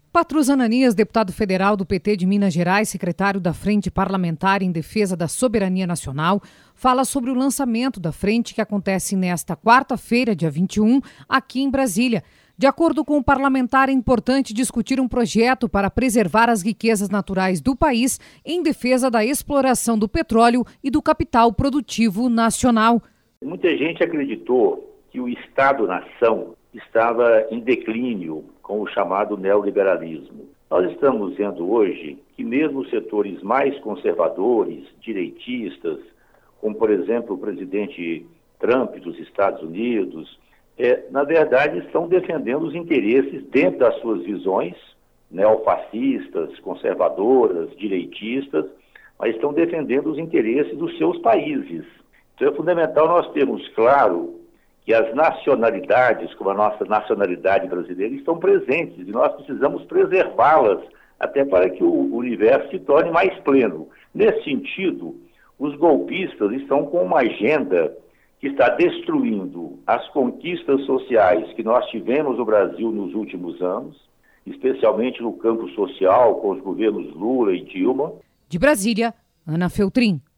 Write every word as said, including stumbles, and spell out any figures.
Patrus Ananias, deputado federal do P T de Minas Gerais, secretário da Frente Parlamentar em Defesa da Soberania Nacional, fala sobre o lançamento da frente que acontece nesta quarta-feira, dia vinte e um, aqui em Brasília. De acordo com o parlamentar, é importante discutir um projeto para preservar as riquezas naturais do país em defesa da exploração do petróleo e do capital produtivo nacional. Muita gente acreditou que o Estado-nação estava em declínio com o chamado neoliberalismo. Nós estamos vendo hoje que mesmo os setores mais conservadores, direitistas, como por exemplo o presidente Trump dos Estados Unidos, é, na verdade estão defendendo os interesses dentro das suas visões, neofascistas, conservadoras, direitistas, mas estão defendendo os interesses dos seus países. Então é fundamental nós termos claro que as nacionalidades, como a nossa nacionalidade brasileira, estão presentes e nós precisamos preservá-las até para que o universo se torne mais pleno. Nesse sentido, os golpistas estão com uma agenda que está destruindo as conquistas sociais que nós tivemos no Brasil nos últimos anos, especialmente no campo social, com os governos Lula e Dilma. De Brasília, Ana Feltrin.